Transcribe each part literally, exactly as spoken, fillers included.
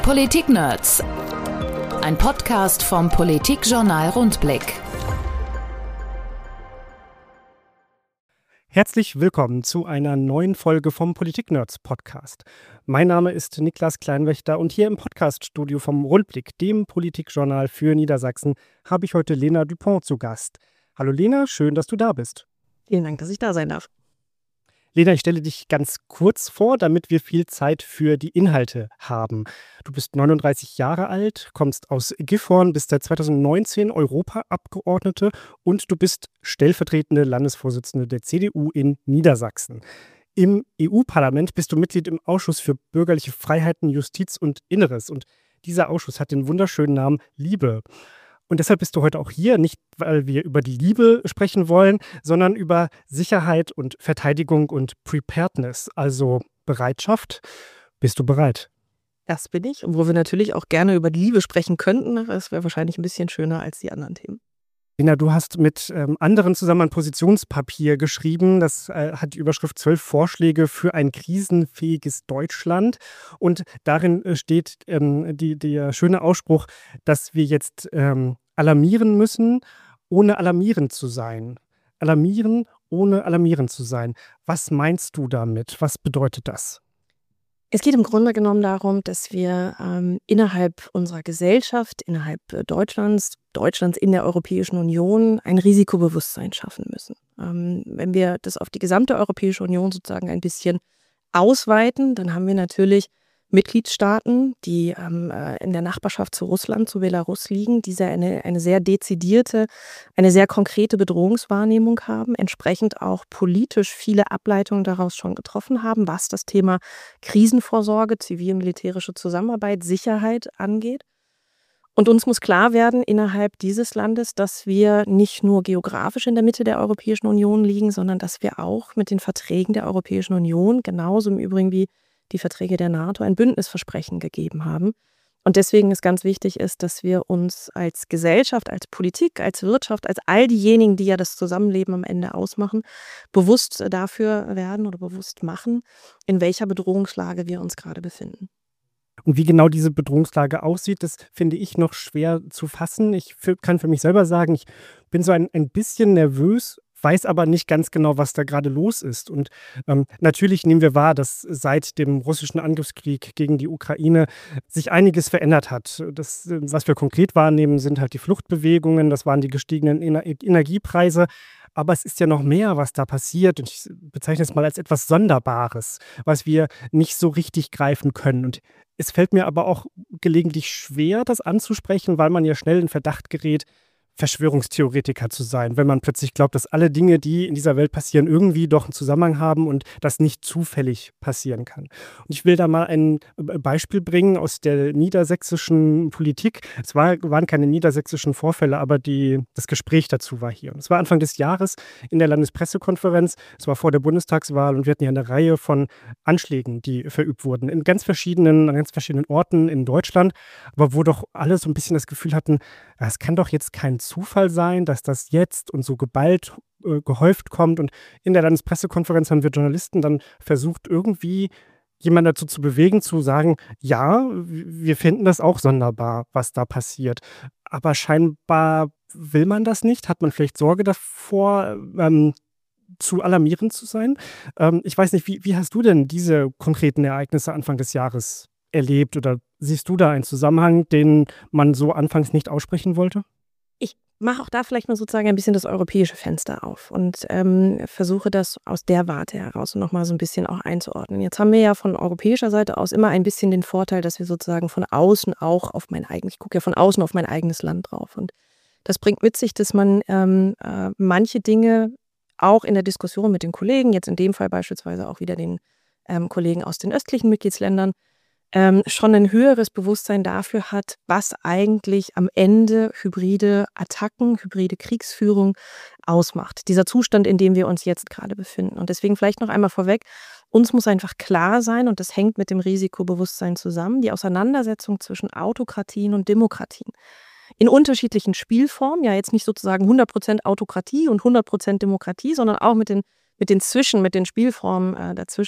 Politik-Nerds. Ein Podcast vom Politikjournal Rundblick. Herzlich willkommen zu einer neuen Folge vom Politik-Nerds Podcast. Mein Name ist Niklas Kleinwächter und hier im Podcaststudio vom Rundblick, dem Politikjournal für Niedersachsen, habe ich heute Lena Dupont zu Gast. Hallo Lena, schön, dass du da bist. Vielen Dank, dass ich da sein darf. Lena, ich stelle dich ganz kurz vor, damit wir viel Zeit für die Inhalte haben. Du bist neununddreißig Jahre alt, kommst aus Gifhorn, bist seit zweitausendneunzehn Europaabgeordnete und du bist stellvertretende Landesvorsitzende der C D U in Niedersachsen. Im E U-Parlament bist du Mitglied im Ausschuss für bürgerliche Freiheiten, Justiz und Inneres. Und dieser Ausschuss hat den wunderschönen Namen Liebe. Und deshalb bist du heute auch hier, nicht weil wir über die Liebe sprechen wollen, sondern über Sicherheit und Verteidigung und Preparedness, also Bereitschaft. Bist du bereit? Das bin ich. Und wo wir natürlich auch gerne über die Liebe sprechen könnten, das wäre wahrscheinlich ein bisschen schöner als die anderen Themen. Lena, du hast mit ähm, anderen zusammen ein Positionspapier geschrieben. Das äh, hat die Überschrift zwölf Vorschläge für ein krisenfähiges Deutschland. Und darin äh, steht ähm, die, der schöne Ausspruch, dass wir jetzt ähm, alarmieren müssen, ohne alarmierend zu sein. Alarmieren, ohne alarmierend zu sein. Was meinst du damit? Was bedeutet das? Es geht im Grunde genommen darum, dass wir ähm, innerhalb unserer Gesellschaft, innerhalb äh, Deutschlands, Deutschlands in der Europäischen Union ein Risikobewusstsein schaffen müssen. Ähm, wenn wir das auf die gesamte Europäische Union sozusagen ein bisschen ausweiten, dann haben wir natürlich Mitgliedstaaten, die ähm, äh, in der Nachbarschaft zu Russland, zu Belarus liegen, die sehr eine, eine sehr dezidierte, eine sehr konkrete Bedrohungswahrnehmung haben, entsprechend auch politisch viele Ableitungen daraus schon getroffen haben, was das Thema Krisenvorsorge, zivil-militärische Zusammenarbeit, Sicherheit angeht. Und uns muss klar werden innerhalb dieses Landes, dass wir nicht nur geografisch in der Mitte der Europäischen Union liegen, sondern dass wir auch mit den Verträgen der Europäischen Union, genauso im Übrigen wie die Verträge der NATO, ein Bündnisversprechen gegeben haben. Und deswegen ist ganz wichtig ist, dass wir uns als Gesellschaft, als Politik, als Wirtschaft, als all diejenigen, die ja das Zusammenleben am Ende ausmachen, bewusst dafür werden oder bewusst machen, in welcher Bedrohungslage wir uns gerade befinden. Und wie genau diese Bedrohungslage aussieht, das finde ich noch schwer zu fassen. Ich für, kann für mich selber sagen, ich bin so ein, ein bisschen nervös, weiß aber nicht ganz genau, was da gerade los ist. Und ähm, natürlich nehmen wir wahr, dass seit dem russischen Angriffskrieg gegen die Ukraine sich einiges verändert hat. Das, was wir konkret wahrnehmen, sind halt die Fluchtbewegungen, das waren die gestiegenen Ener- Energiepreise. Aber es ist ja noch mehr, was da passiert. Und ich bezeichne es mal als etwas Sonderbares, was wir nicht so richtig greifen können. Und es fällt mir aber auch gelegentlich schwer, das anzusprechen, weil man ja schnell in Verdacht gerät, Verschwörungstheoretiker zu sein, wenn man plötzlich glaubt, dass alle Dinge, die in dieser Welt passieren, irgendwie doch einen Zusammenhang haben und das nicht zufällig passieren kann. Und ich will da mal ein Beispiel bringen aus der niedersächsischen Politik. Es war, waren keine niedersächsischen Vorfälle, aber die, das Gespräch dazu war hier. Und es war Anfang des Jahres in der Landespressekonferenz. Es war vor der Bundestagswahl und wir hatten ja eine Reihe von Anschlägen, die verübt wurden, in ganz verschiedenen, an ganz verschiedenen Orten in Deutschland, aber wo doch alle so ein bisschen das Gefühl hatten, es kann doch jetzt kein Zufall sein, dass das jetzt und so geballt äh, gehäuft kommt. Und in der Landespressekonferenz haben wir Journalisten dann versucht, irgendwie jemanden dazu zu bewegen, zu sagen, ja, wir finden das auch sonderbar, was da passiert. Aber scheinbar will man das nicht. Hat man vielleicht Sorge davor, ähm, zu alarmierend zu sein? Ähm, ich weiß nicht, wie, wie hast du denn diese konkreten Ereignisse Anfang des Jahres erlebt oder siehst du da einen Zusammenhang, den man so anfangs nicht aussprechen wollte? Ich mache auch da vielleicht mal sozusagen ein bisschen das europäische Fenster auf und ähm, versuche das aus der Warte heraus und nochmal so ein bisschen auch einzuordnen. Jetzt haben wir ja von europäischer Seite aus immer ein bisschen den Vorteil, dass wir sozusagen von außen auch auf mein eigenes, ich gucke ja von außen auf mein eigenes Land drauf. Und das bringt mit sich, dass man ähm, äh, manche Dinge auch in der Diskussion mit den Kollegen, jetzt in dem Fall beispielsweise auch wieder den ähm, Kollegen aus den östlichen Mitgliedsländern, Ähm, schon ein höheres Bewusstsein dafür hat, was eigentlich am Ende hybride Attacken, hybride Kriegsführung ausmacht. Dieser Zustand, in dem wir uns jetzt gerade befinden. Und deswegen vielleicht noch einmal vorweg, uns muss einfach klar sein, und das hängt mit dem Risikobewusstsein zusammen, die Auseinandersetzung zwischen Autokratien und Demokratien. In unterschiedlichen Spielformen, ja jetzt nicht sozusagen hundert Prozent Autokratie und hundert Prozent Demokratie, sondern auch mit den, mit den Zwischen, mit den Spielformen äh, dazwischen,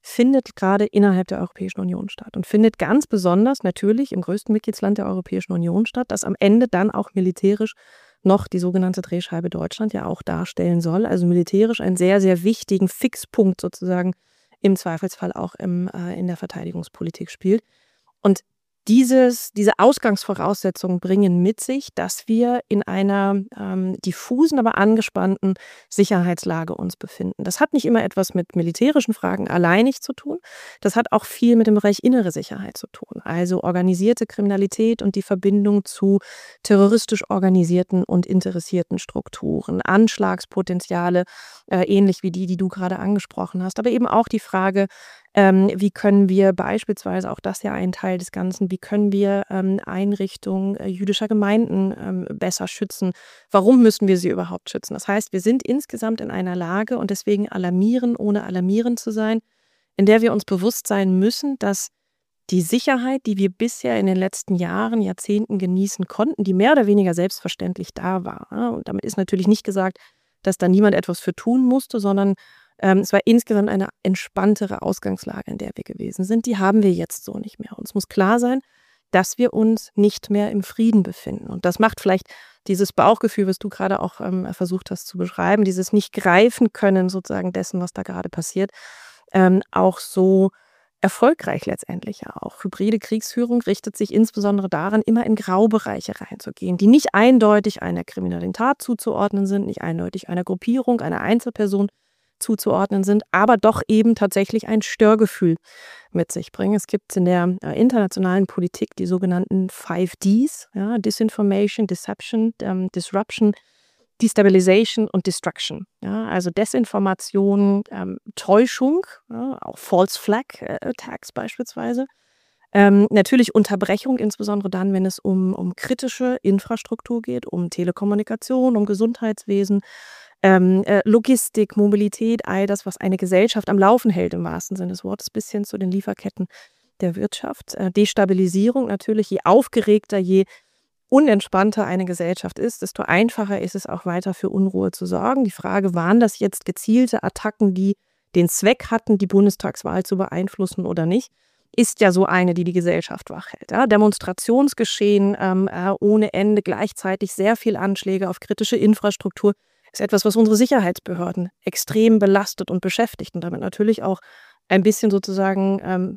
findet gerade innerhalb der Europäischen Union statt und findet ganz besonders natürlich im größten Mitgliedsland der Europäischen Union statt, das am Ende dann auch militärisch noch die sogenannte Drehscheibe Deutschland ja auch darstellen soll. Also militärisch einen sehr, sehr wichtigen Fixpunkt sozusagen im Zweifelsfall auch im, äh, in der Verteidigungspolitik spielt. Und Dieses, diese Ausgangsvoraussetzungen bringen mit sich, dass wir in einer ähm, diffusen, aber angespannten Sicherheitslage uns befinden. Das hat nicht immer etwas mit militärischen Fragen alleinig zu tun. Das hat auch viel mit dem Bereich innere Sicherheit zu tun. Also organisierte Kriminalität und die Verbindung zu terroristisch organisierten und interessierten Strukturen, Anschlagspotenziale, äh, ähnlich wie die, die du gerade angesprochen hast. Aber eben auch die Frage, Ähm, wie können wir beispielsweise, auch das ja ein Teil des Ganzen, wie können wir ähm, Einrichtungen äh, jüdischer Gemeinden ähm, besser schützen? Warum müssen wir sie überhaupt schützen? Das heißt, wir sind insgesamt in einer Lage und deswegen alarmieren, ohne alarmierend zu sein, in der wir uns bewusst sein müssen, dass die Sicherheit, die wir bisher in den letzten Jahren, Jahrzehnten genießen konnten, die mehr oder weniger selbstverständlich da war. Ja? Und damit ist natürlich nicht gesagt, dass da niemand etwas für tun musste, sondern Ähm, es war insgesamt eine entspanntere Ausgangslage, in der wir gewesen sind. Die haben wir jetzt so nicht mehr. Uns muss klar sein, dass wir uns nicht mehr im Frieden befinden. Und das macht vielleicht dieses Bauchgefühl, was du gerade auch ähm, versucht hast zu beschreiben, dieses nicht greifen können sozusagen dessen, was da gerade passiert, ähm, auch so erfolgreich letztendlich ja auch. Hybride Kriegsführung richtet sich insbesondere daran, immer in Graubereiche reinzugehen, die nicht eindeutig einer kriminellen Tat zuzuordnen sind, nicht eindeutig einer Gruppierung, einer Einzelperson zuzuordnen sind, aber doch eben tatsächlich ein Störgefühl mit sich bringen. Es gibt in der äh, internationalen Politik die sogenannten five Ds, ja, Disinformation, Deception, ähm, Disruption, Destabilization und Destruction. Ja, also Desinformation, ähm, Täuschung, ja, auch False Flag äh, Attacks beispielsweise. Ähm, natürlich Unterbrechung, insbesondere dann, wenn es um, um kritische Infrastruktur geht, um Telekommunikation, um Gesundheitswesen, ähm, äh, Logistik, Mobilität, all das, was eine Gesellschaft am Laufen hält, im wahrsten Sinne des Wortes, bis hin zu den Lieferketten der Wirtschaft. Äh, Destabilisierung natürlich, je aufgeregter, je unentspannter eine Gesellschaft ist, desto einfacher ist es auch weiter für Unruhe zu sorgen. Die Frage, waren das jetzt gezielte Attacken, die den Zweck hatten, die Bundestagswahl zu beeinflussen oder nicht, ist ja so eine, die die Gesellschaft wachhält. Ja? Demonstrationsgeschehen ähm, äh, ohne Ende, gleichzeitig sehr viel Anschläge auf kritische Infrastruktur, ist etwas, was unsere Sicherheitsbehörden extrem belastet und beschäftigt und damit natürlich auch ein bisschen sozusagen ähm,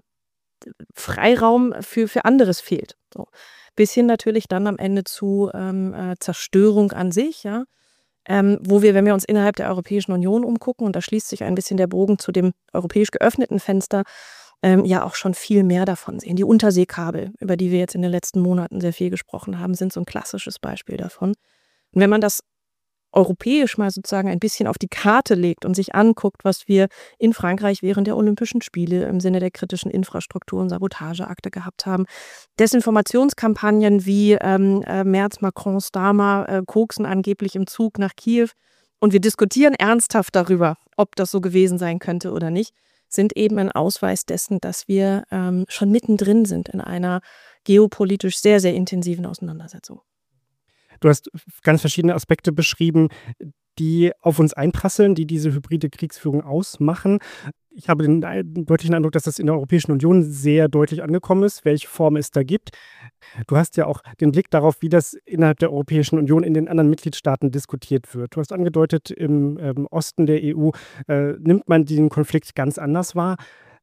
Freiraum für, für anderes fehlt. So. Bis hin natürlich dann am Ende zu ähm, äh, Zerstörung an sich, ja, ähm, wo wir, wenn wir uns innerhalb der Europäischen Union umgucken, und da schließt sich ein bisschen der Bogen zu dem europäisch geöffneten Fenster, ähm, ja auch schon viel mehr davon sehen. Die Unterseekabel, über die wir jetzt in den letzten Monaten sehr viel gesprochen haben, sind so ein klassisches Beispiel davon. Und wenn man das europäisch mal sozusagen ein bisschen auf die Karte legt und sich anguckt, was wir in Frankreich während der Olympischen Spiele im Sinne der kritischen Infrastruktur und Sabotageakte gehabt haben. Desinformationskampagnen wie ähm, äh, Merz, Macrons Dama äh, koksen angeblich im Zug nach Kiew und wir diskutieren ernsthaft darüber, ob das so gewesen sein könnte oder nicht, sind eben ein Ausweis dessen, dass wir ähm, schon mittendrin sind in einer geopolitisch sehr, sehr intensiven Auseinandersetzung. Du hast ganz verschiedene Aspekte beschrieben, die auf uns einprasseln, die diese hybride Kriegsführung ausmachen. Ich habe den deutlichen Eindruck, dass das in der Europäischen Union sehr deutlich angekommen ist, welche Form es da gibt. Du hast ja auch den Blick darauf, wie das innerhalb der Europäischen Union in den anderen Mitgliedstaaten diskutiert wird. Du hast angedeutet, im ähm, Osten der E U äh, nimmt man diesen Konflikt ganz anders wahr.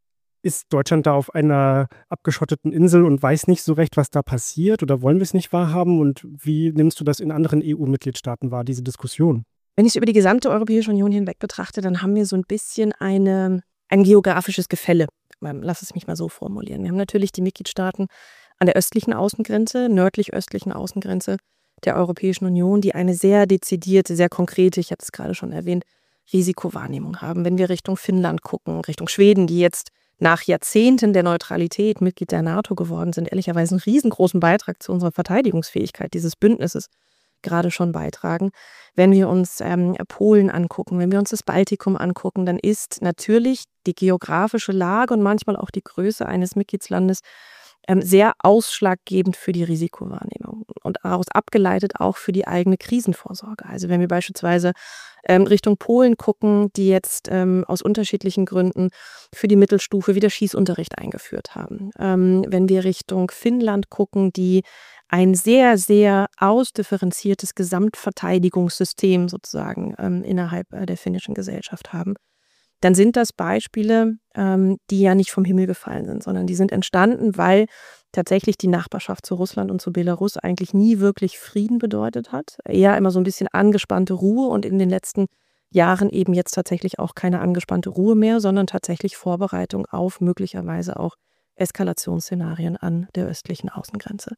Ist Deutschland da auf einer abgeschotteten Insel und weiß nicht so recht, was da passiert, oder wollen wir es nicht wahrhaben? Und wie nimmst du das in anderen E U-Mitgliedstaaten wahr, diese Diskussion? Wenn ich es über die gesamte Europäische Union hinweg betrachte, dann haben wir so ein bisschen eine, ein geografisches Gefälle. Lass es mich mal so formulieren. Wir haben natürlich die Mitgliedstaaten an der östlichen Außengrenze, nördlich-östlichen Außengrenze der Europäischen Union, die eine sehr dezidierte, sehr konkrete, ich habe es gerade schon erwähnt, Risikowahrnehmung haben. Wenn wir Richtung Finnland gucken, Richtung Schweden, die jetzt nach Jahrzehnten der Neutralität Mitglied der NATO geworden sind, ehrlicherweise einen riesengroßen Beitrag zu unserer Verteidigungsfähigkeit dieses Bündnisses gerade schon beitragen. Wenn wir uns ähm, Polen angucken, wenn wir uns das Baltikum angucken, dann ist natürlich die geografische Lage und manchmal auch die Größe eines Mitgliedslandes ähm, sehr ausschlaggebend für die Risikowahrnehmung. und daraus abgeleitet auch für die eigene Krisenvorsorge. Also wenn wir beispielsweise ähm, Richtung Polen gucken, die jetzt ähm, aus unterschiedlichen Gründen für die Mittelstufe wieder Schießunterricht eingeführt haben. Ähm, wenn wir Richtung Finnland gucken, die ein sehr, sehr ausdifferenziertes Gesamtverteidigungssystem sozusagen ähm, innerhalb äh, der finnischen Gesellschaft haben, dann sind das Beispiele, ähm, die ja nicht vom Himmel gefallen sind, sondern die sind entstanden, weil tatsächlich die Nachbarschaft zu Russland und zu Belarus eigentlich nie wirklich Frieden bedeutet hat. Eher immer so ein bisschen angespannte Ruhe und in den letzten Jahren eben jetzt tatsächlich auch keine angespannte Ruhe mehr, sondern tatsächlich Vorbereitung auf möglicherweise auch Eskalationsszenarien an der östlichen Außengrenze.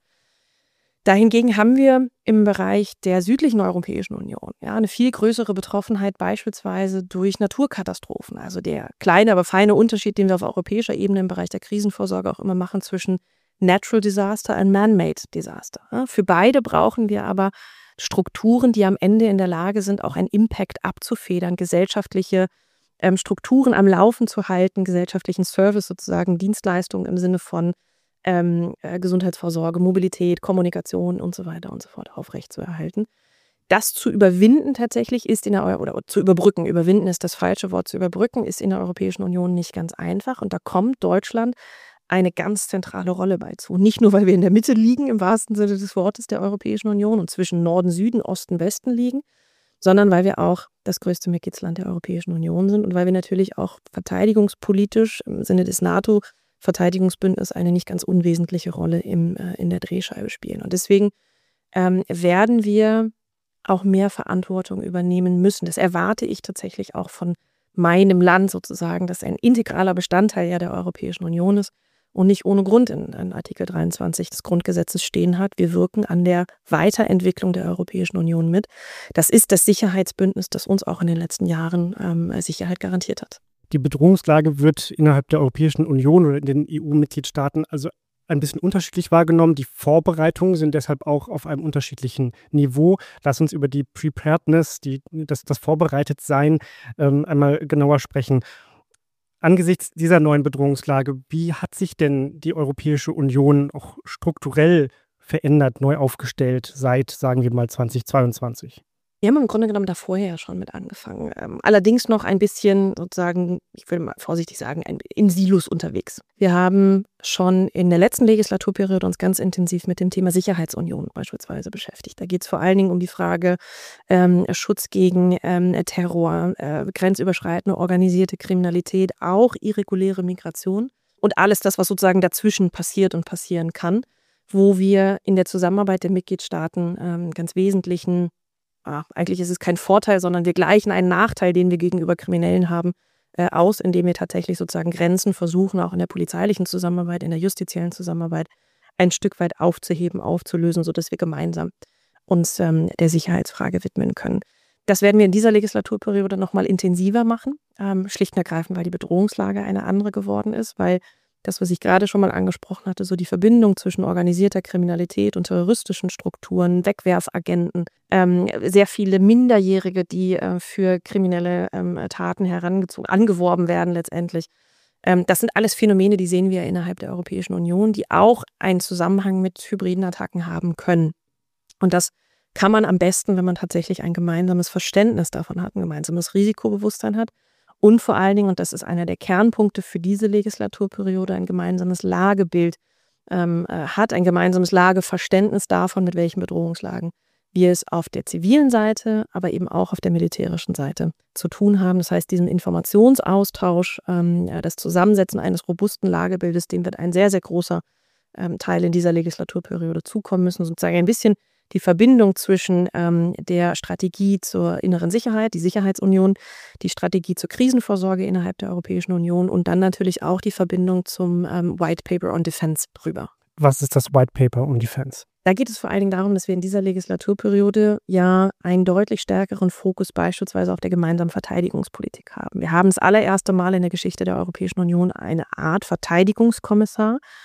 Dahingegen haben wir im Bereich der südlichen Europäischen Union ja, eine viel größere Betroffenheit beispielsweise durch Naturkatastrophen. Also der kleine, aber feine Unterschied, den wir auf europäischer Ebene im Bereich der Krisenvorsorge auch immer machen zwischen Natural Disaster und Man-Made Disaster. Ja, für beide brauchen wir aber Strukturen, die am Ende in der Lage sind, auch einen Impact abzufedern, gesellschaftliche ähm, Strukturen am Laufen zu halten, gesellschaftlichen Service sozusagen, Dienstleistungen im Sinne von Ähm, äh, Gesundheitsvorsorge, Mobilität, Kommunikation und so weiter und so fort aufrechtzuerhalten. Das zu überwinden tatsächlich ist in der Eu- oder zu überbrücken, überwinden ist das falsche Wort, zu überbrücken ist in der Europäischen Union nicht ganz einfach und da kommt Deutschland eine ganz zentrale Rolle bei zu. Nicht nur, weil wir in der Mitte liegen, im wahrsten Sinne des Wortes der Europäischen Union und zwischen Norden, Süden, Osten, Westen liegen, sondern weil wir auch das größte Mitgliedsland der Europäischen Union sind und weil wir natürlich auch verteidigungspolitisch im Sinne des NATO Verteidigungsbündnis eine nicht ganz unwesentliche Rolle im, äh, in der Drehscheibe spielen. Und deswegen ähm, werden wir auch mehr Verantwortung übernehmen müssen. Das erwarte ich tatsächlich auch von meinem Land sozusagen, das ein integraler Bestandteil ja der Europäischen Union ist und nicht ohne Grund in, in Artikel dreiundzwanzig des Grundgesetzes stehen hat. Wir wirken an der Weiterentwicklung der Europäischen Union mit. Das ist das Sicherheitsbündnis, das uns auch in den letzten Jahren ähm, Sicherheit garantiert hat. Die Bedrohungslage wird innerhalb der Europäischen Union oder in den E U-Mitgliedstaaten also ein bisschen unterschiedlich wahrgenommen. Die Vorbereitungen sind deshalb auch auf einem unterschiedlichen Niveau. Lass uns über die Preparedness, die, das, das Vorbereitetsein ähm, einmal genauer sprechen. Angesichts dieser neuen Bedrohungslage, wie hat sich denn die Europäische Union auch strukturell verändert, neu aufgestellt seit, sagen wir mal, zweitausendzweiundzwanzig? Wir haben im Grunde genommen da vorher ja schon mit angefangen. Ähm, allerdings noch ein bisschen sozusagen, ich will mal vorsichtig sagen, ein, in Silos unterwegs. Wir haben schon in der letzten Legislaturperiode uns ganz intensiv mit dem Thema Sicherheitsunion beispielsweise beschäftigt. Da geht es vor allen Dingen um die Frage ähm, Schutz gegen ähm, Terror, äh, grenzüberschreitende organisierte Kriminalität, auch irreguläre Migration und alles das, was sozusagen dazwischen passiert und passieren kann, wo wir in der Zusammenarbeit der Mitgliedstaaten ähm, ganz wesentlichen Ah, eigentlich ist es kein Vorteil, sondern wir gleichen einen Nachteil, den wir gegenüber Kriminellen haben, äh, aus, indem wir tatsächlich sozusagen Grenzen versuchen, auch in der polizeilichen Zusammenarbeit, in der justiziellen Zusammenarbeit ein Stück weit aufzuheben, aufzulösen, sodass wir gemeinsam uns ähm, der Sicherheitsfrage widmen können. Das werden wir in dieser Legislaturperiode nochmal intensiver machen, ähm, schlicht und ergreifend, weil die Bedrohungslage eine andere geworden ist, weil das, was ich gerade schon mal angesprochen hatte, so die Verbindung zwischen organisierter Kriminalität und terroristischen Strukturen, Wegwerfagenten, ähm, sehr viele Minderjährige, die äh, für kriminelle ähm, Taten herangezogen, angeworben werden letztendlich. Ähm, das sind alles Phänomene, die sehen wir innerhalb der Europäischen Union, die auch einen Zusammenhang mit hybriden Attacken haben können. Und das kann man am besten, wenn man tatsächlich ein gemeinsames Verständnis davon hat, ein gemeinsames Risikobewusstsein hat. Und vor allen Dingen, und das ist einer der Kernpunkte für diese Legislaturperiode, ein gemeinsames Lagebild ähm, hat, ein gemeinsames Lageverständnis davon, mit welchen Bedrohungslagen wir es auf der zivilen Seite, aber eben auch auf der militärischen Seite zu tun haben. Das heißt, diesen Informationsaustausch, ähm, das Zusammensetzen eines robusten Lagebildes, dem wird ein sehr, sehr großer ähm, Teil in dieser Legislaturperiode zukommen müssen, sozusagen ein bisschen die Verbindung zwischen ähm, der Strategie zur inneren Sicherheit, die Sicherheitsunion, die Strategie zur Krisenvorsorge innerhalb der Europäischen Union und dann natürlich auch die Verbindung zum ähm, White Paper on Defense drüber. Was ist das White Paper on Defense? Da geht es vor allen Dingen darum, dass wir in dieser Legislaturperiode ja einen deutlich stärkeren Fokus beispielsweise auf der gemeinsamen Verteidigungspolitik haben. Wir haben das allererste Mal in der Geschichte der Europäischen Union eine Art Verteidigungskommissar,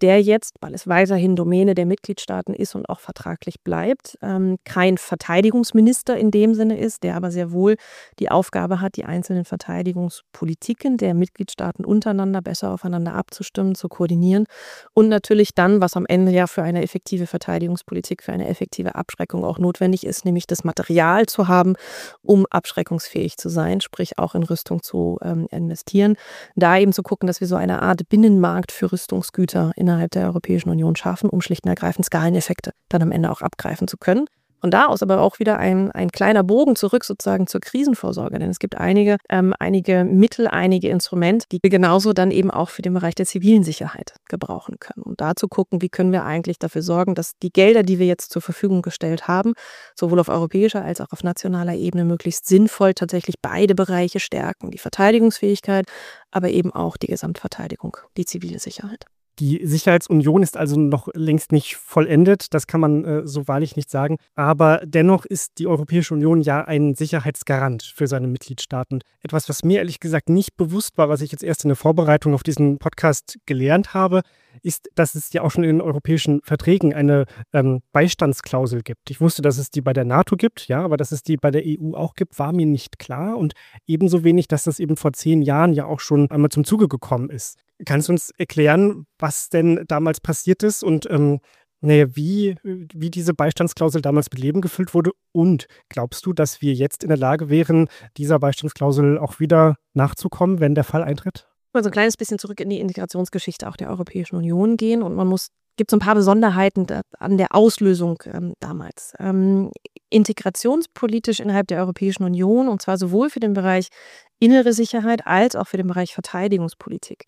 der jetzt, weil es weiterhin Domäne der Mitgliedstaaten ist und auch vertraglich bleibt, ähm, kein Verteidigungsminister in dem Sinne ist, der aber sehr wohl die Aufgabe hat, die einzelnen Verteidigungspolitiken der Mitgliedstaaten untereinander besser aufeinander abzustimmen, zu koordinieren und natürlich dann, was am Ende ja für eine effektive Verteidigungspolitik, für eine effektive Abschreckung auch notwendig ist, nämlich das Material zu haben, um abschreckungsfähig zu sein, sprich auch in Rüstung zu ähm, investieren. Da eben zu gucken, dass wir so eine Art Binnenmarkt für Rüstungsgüter innerhalb der Europäischen Union schaffen, um schlicht und ergreifend Skaleneffekte dann am Ende auch abgreifen zu können. Von da aus aber auch wieder ein, ein kleiner Bogen zurück sozusagen zur Krisenvorsorge. Denn es gibt einige, ähm, einige Mittel, einige Instrumente, die wir genauso dann eben auch für den Bereich der zivilen Sicherheit gebrauchen können. Und da zu gucken, wie können wir eigentlich dafür sorgen, dass die Gelder, die wir jetzt zur Verfügung gestellt haben, sowohl auf europäischer als auch auf nationaler Ebene möglichst sinnvoll tatsächlich beide Bereiche stärken. Die Verteidigungsfähigkeit, aber eben auch die Gesamtverteidigung, die zivile Sicherheit. Die Sicherheitsunion ist also noch längst nicht vollendet, das kann man äh, so wahrlich nicht sagen. Aber dennoch ist die Europäische Union ja ein Sicherheitsgarant für seine Mitgliedstaaten. Etwas, was mir ehrlich gesagt nicht bewusst war, was ich jetzt erst in der Vorbereitung auf diesen Podcast gelernt habe, ist, dass es ja auch schon in den europäischen Verträgen eine ähm, Beistandsklausel gibt. Ich wusste, dass es die bei der NATO gibt, ja, aber dass es die bei der E U auch gibt, war mir nicht klar. Und ebenso wenig, dass das eben vor zehn Jahren ja auch schon einmal zum Zuge gekommen ist. Kannst du uns erklären, was denn damals passiert ist und ähm, naja, wie, wie diese Beistandsklausel damals mit Leben gefüllt wurde? Und glaubst du, dass wir jetzt in der Lage wären, dieser Beistandsklausel auch wieder nachzukommen, wenn der Fall eintritt? Also ein kleines bisschen zurück in die Integrationsgeschichte auch der Europäischen Union gehen und man muss, gibt so ein paar Besonderheiten da, an der Auslösung ähm, damals. Ähm, integrationspolitisch innerhalb der Europäischen Union und zwar sowohl für den Bereich innere Sicherheit als auch für den Bereich Verteidigungspolitik.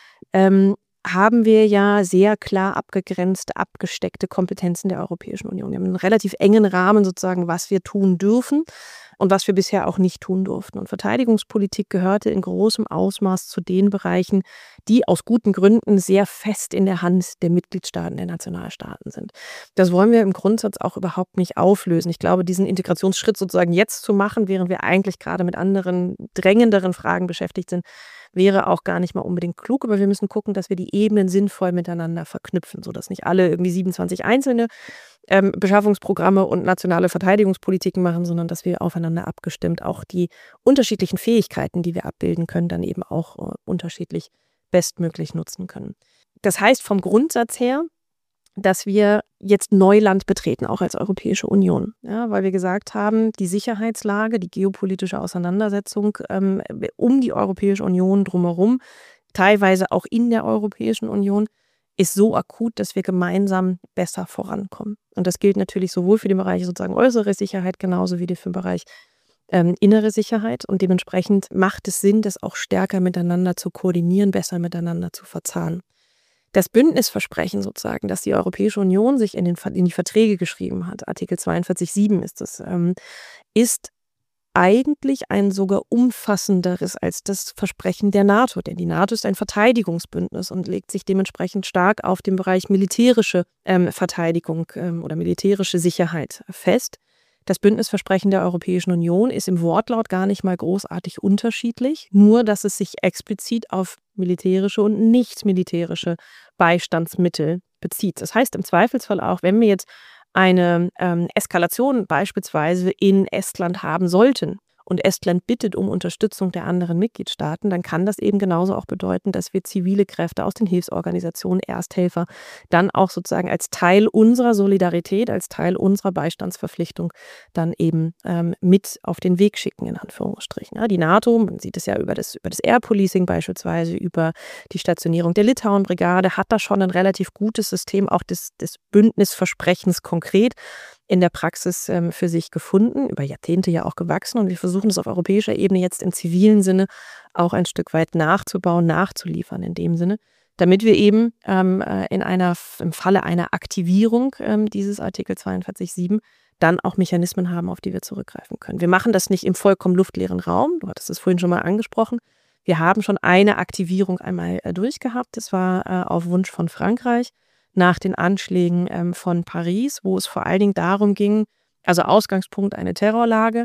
Ähm, haben wir ja sehr klar abgegrenzte, abgesteckte Kompetenzen der Europäischen Union. Wir haben einen relativ engen Rahmen sozusagen, was wir tun dürfen und was wir bisher auch nicht tun durften. Und Verteidigungspolitik gehörte in großem Ausmaß zu den Bereichen, die aus guten Gründen sehr fest in der Hand der Mitgliedstaaten, der Nationalstaaten sind. Das wollen wir im Grundsatz auch überhaupt nicht auflösen. Ich glaube, diesen Integrationsschritt sozusagen jetzt zu machen, während wir eigentlich gerade mit anderen drängenderen Fragen beschäftigt sind, wäre auch gar nicht mal unbedingt klug, aber wir müssen gucken, dass wir die Ebenen sinnvoll miteinander verknüpfen, sodass nicht alle irgendwie siebenundzwanzig einzelne ähm, Beschaffungsprogramme und nationale Verteidigungspolitiken machen, sondern dass wir aufeinander abgestimmt auch die unterschiedlichen Fähigkeiten, die wir abbilden können, dann eben auch äh, unterschiedlich bestmöglich nutzen können. Das heißt vom Grundsatz her, dass wir jetzt Neuland betreten, auch als Europäische Union. Ja, weil wir gesagt haben, die Sicherheitslage, die geopolitische Auseinandersetzung ähm, um die Europäische Union drumherum, teilweise auch in der Europäischen Union, ist so akut, dass wir gemeinsam besser vorankommen. Und das gilt natürlich sowohl für den Bereich sozusagen äußere Sicherheit, genauso wie für den Bereich ähm, innere Sicherheit. Und dementsprechend macht es Sinn, das auch stärker miteinander zu koordinieren, besser miteinander zu verzahnen. Das Bündnisversprechen sozusagen, das die Europäische Union sich in, den, in die Verträge geschrieben hat, Artikel zweiundvierzig Absatz sieben ist es, ähm, ist eigentlich ein sogar umfassenderes als das Versprechen der NATO. Denn die NATO ist ein Verteidigungsbündnis und legt sich dementsprechend stark auf den Bereich militärische ähm, Verteidigung ähm, oder militärische Sicherheit fest. Das Bündnisversprechen der Europäischen Union ist im Wortlaut gar nicht mal großartig unterschiedlich, nur dass es sich explizit auf militärische und nicht militärische Beistandsmittel bezieht. Das heißt im Zweifelsfall auch, wenn wir jetzt eine ähm, Eskalation beispielsweise in Estland haben sollten und Estland bittet um Unterstützung der anderen Mitgliedstaaten, dann kann das eben genauso auch bedeuten, dass wir zivile Kräfte aus den Hilfsorganisationen, Ersthelfer, dann auch sozusagen als Teil unserer Solidarität, als Teil unserer Beistandsverpflichtung dann eben ähm, mit auf den Weg schicken, in Anführungsstrichen. Ja, die NATO, man sieht es ja über das, über das Air Policing beispielsweise, über die Stationierung der Litauen-Brigade, hat da schon ein relativ gutes System auch des, des Bündnisversprechens konkret in der Praxis ähm, für sich gefunden, über Jahrzehnte ja auch gewachsen und wir versuchen das auf europäischer Ebene jetzt im zivilen Sinne auch ein Stück weit nachzubauen, nachzuliefern in dem Sinne, damit wir eben ähm, in einer, im Falle einer Aktivierung ähm, dieses Artikel zweiundvierzig Absatz sieben dann auch Mechanismen haben, auf die wir zurückgreifen können. Wir machen das nicht im vollkommen luftleeren Raum, du hattest es vorhin schon mal angesprochen. Wir haben schon eine Aktivierung einmal äh, durchgehabt, das war äh, auf Wunsch von Frankreich, nach den Anschlägen ähm, von Paris, wo es vor allen Dingen darum ging, also Ausgangspunkt eine Terrorlage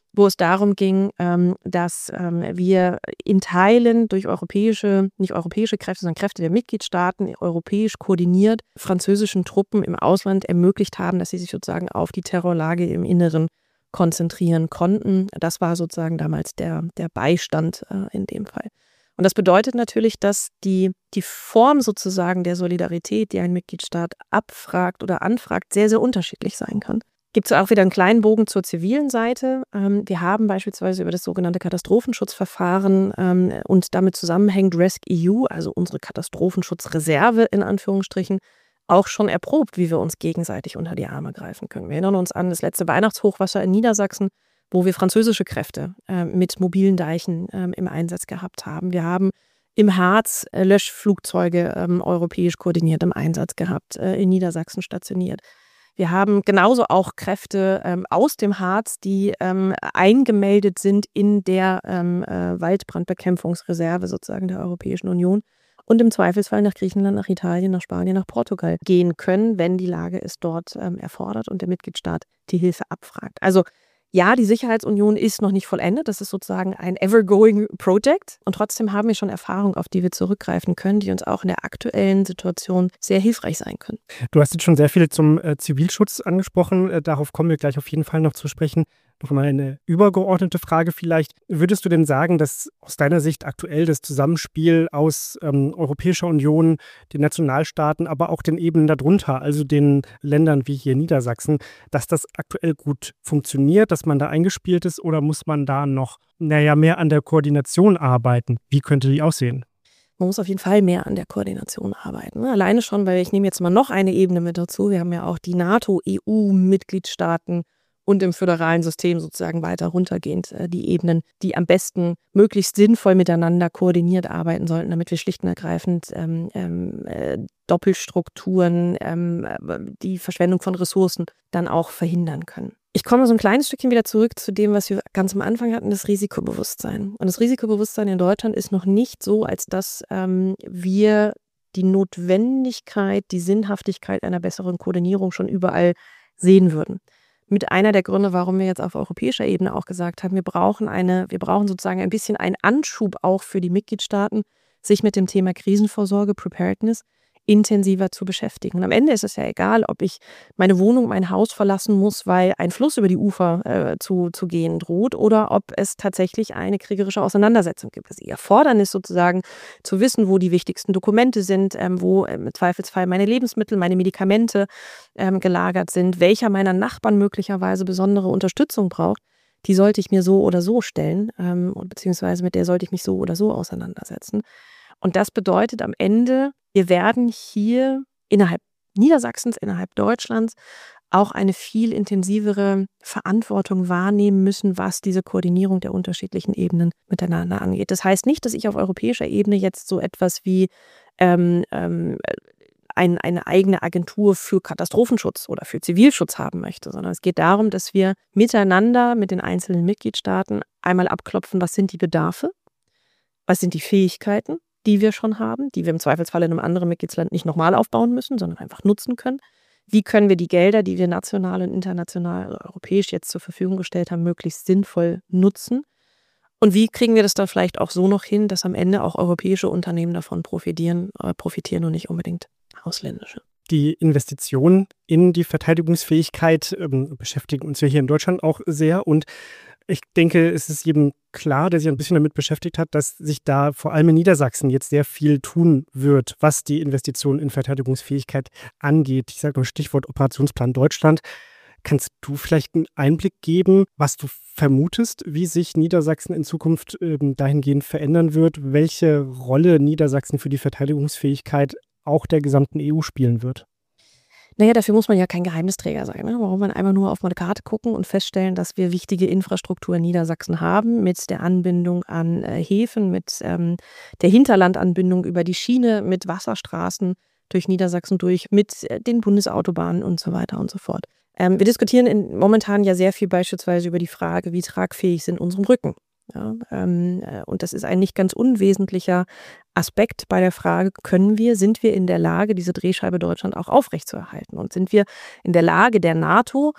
wo es darum ging, ähm, dass ähm, wir in Teilen durch europäische, nicht europäische Kräfte, sondern Kräfte der Mitgliedstaaten, europäisch koordiniert französischen Truppen im Ausland ermöglicht haben, dass sie sich sozusagen auf die Terrorlage im Inneren konzentrieren konnten. Das war sozusagen damals der, der Beistand äh, in dem Fall. Und das bedeutet natürlich, dass die, die Form sozusagen der Solidarität, die ein Mitgliedstaat abfragt oder anfragt, sehr, sehr unterschiedlich sein kann. Gibt es auch wieder einen kleinen Bogen zur zivilen Seite. Ähm, wir haben beispielsweise über das sogenannte Katastrophenschutzverfahren ähm, und damit zusammenhängend rescEU, also unsere Katastrophenschutzreserve in Anführungsstrichen, auch schon erprobt, wie wir uns gegenseitig unter die Arme greifen können. Wir erinnern uns an das letzte Weihnachtshochwasser in Niedersachsen, wo wir französische Kräfte äh, mit mobilen Deichen äh, im Einsatz gehabt haben. Wir haben im Harz äh, Löschflugzeuge äh, europäisch koordiniert im Einsatz gehabt, äh, in Niedersachsen stationiert. Wir haben genauso auch Kräfte ähm, aus dem Harz, die ähm, eingemeldet sind in der ähm, äh, Waldbrandbekämpfungsreserve sozusagen der Europäischen Union und im Zweifelsfall nach Griechenland, nach Italien, nach Spanien, nach Portugal gehen können, wenn die Lage es dort ähm, erfordert und der Mitgliedstaat die Hilfe abfragt. Also ja, die Sicherheitsunion ist noch nicht vollendet. Das ist sozusagen ein ever-going Project. Und trotzdem haben wir schon Erfahrungen, auf die wir zurückgreifen können, die uns auch in der aktuellen Situation sehr hilfreich sein können. Du hast jetzt schon sehr viel zum äh, Zivilschutz angesprochen. Äh, darauf kommen wir gleich auf jeden Fall noch zu sprechen. Noch mal eine übergeordnete Frage vielleicht. Würdest du denn sagen, dass aus deiner Sicht aktuell das Zusammenspiel aus ähm, Europäischer Union, den Nationalstaaten, aber auch den Ebenen darunter, also den Ländern wie hier Niedersachsen, dass das aktuell gut funktioniert, dass man da eingespielt ist, oder muss man da noch, naja, mehr an der Koordination arbeiten? Wie könnte die aussehen? Man muss auf jeden Fall mehr an der Koordination arbeiten. Alleine schon, weil ich nehme jetzt mal noch eine Ebene mit dazu. Wir haben ja auch die NATO-E U-Mitgliedstaaten und im föderalen System sozusagen weiter runtergehend äh, die Ebenen, die am besten möglichst sinnvoll miteinander koordiniert arbeiten sollten, damit wir schlicht und ergreifend ähm, ähm, äh, Doppelstrukturen, ähm, die Verschwendung von Ressourcen dann auch verhindern können. Ich komme so ein kleines Stückchen wieder zurück zu dem, was wir ganz am Anfang hatten, das Risikobewusstsein. Und das Risikobewusstsein in Deutschland ist noch nicht so, als dass ähm, wir die Notwendigkeit, die Sinnhaftigkeit einer besseren Koordinierung schon überall sehen würden. Mit einer der Gründe, warum wir jetzt auf europäischer Ebene auch gesagt haben, wir brauchen eine, wir brauchen sozusagen ein bisschen einen Anschub auch für die Mitgliedstaaten, sich mit dem Thema Krisenvorsorge, Preparedness, intensiver zu beschäftigen. Und am Ende ist es ja egal, ob ich meine Wohnung, mein Haus verlassen muss, weil ein Fluss über die Ufer äh, zu, zu gehen droht, oder ob es tatsächlich eine kriegerische Auseinandersetzung gibt. Also die Erfordernis sozusagen zu wissen, wo die wichtigsten Dokumente sind, ähm, wo im Zweifelsfall meine Lebensmittel, meine Medikamente ähm, gelagert sind, welcher meiner Nachbarn möglicherweise besondere Unterstützung braucht, die sollte ich mir so oder so stellen, ähm, beziehungsweise mit der sollte ich mich so oder so auseinandersetzen. Und das bedeutet am Ende, wir werden hier innerhalb Niedersachsens, innerhalb Deutschlands auch eine viel intensivere Verantwortung wahrnehmen müssen, was diese Koordinierung der unterschiedlichen Ebenen miteinander angeht. Das heißt nicht, dass ich auf europäischer Ebene jetzt so etwas wie ähm, ähm, ein, eine eigene Agentur für Katastrophenschutz oder für Zivilschutz haben möchte, sondern es geht darum, dass wir miteinander mit den einzelnen Mitgliedstaaten einmal abklopfen, was sind die Bedarfe, was sind die Fähigkeiten, die wir schon haben, die wir im Zweifelsfall in einem anderen Mitgliedsland nicht nochmal aufbauen müssen, sondern einfach nutzen können. Wie können wir die Gelder, die wir national und international, also europäisch jetzt zur Verfügung gestellt haben, möglichst sinnvoll nutzen? Und wie kriegen wir das dann vielleicht auch so noch hin, dass am Ende auch europäische Unternehmen davon profitieren, äh, profitieren und nicht unbedingt ausländische? Die Investitionen in die Verteidigungsfähigkeit ähm, beschäftigen uns ja hier in Deutschland auch sehr. Und ich denke, es ist jedem klar, der sich ein bisschen damit beschäftigt hat, dass sich da vor allem in Niedersachsen jetzt sehr viel tun wird, was die Investitionen in Verteidigungsfähigkeit angeht. Ich sage nur Stichwort Operationsplan Deutschland. Kannst du vielleicht einen Einblick geben, was du vermutest, wie sich Niedersachsen in Zukunft ähm, dahingehend verändern wird, welche Rolle Niedersachsen für die Verteidigungsfähigkeit auch der gesamten E U spielen wird? Naja, dafür muss man ja kein Geheimnisträger sein. Ne? Warum man einmal nur auf eine Karte gucken und feststellen, dass wir wichtige Infrastruktur in Niedersachsen haben, mit der Anbindung an äh, Häfen, mit ähm, der Hinterlandanbindung über die Schiene, mit Wasserstraßen durch Niedersachsen durch, mit äh, den Bundesautobahnen und so weiter und so fort. Ähm, wir diskutieren in, momentan ja sehr viel beispielsweise über die Frage, wie tragfähig sind unsere Brücken. Ja, ähm, äh, und das ist ein nicht ganz unwesentlicher Aspekt bei der Frage, können wir, sind wir in der Lage, diese Drehscheibe Deutschland auch aufrechtzuerhalten? Und sind wir in der Lage der NATO